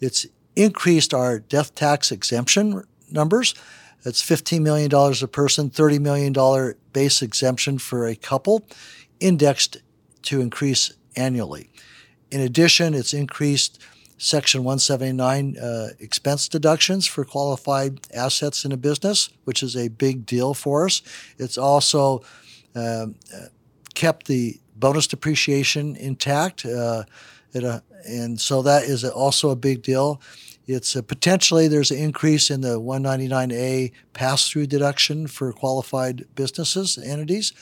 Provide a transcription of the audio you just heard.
It's increased our death tax exemption numbers. It's $15 million a person, $30 million base exemption for a couple, indexed to increase annually. In addition, it's increased Section 179 expense deductions for qualified assets in a business, which is a big deal for us. It's also kept the bonus depreciation intact, and so that is also a big deal. It's potentially there's an increase in the 199A pass-through deduction for qualified businesses, entities,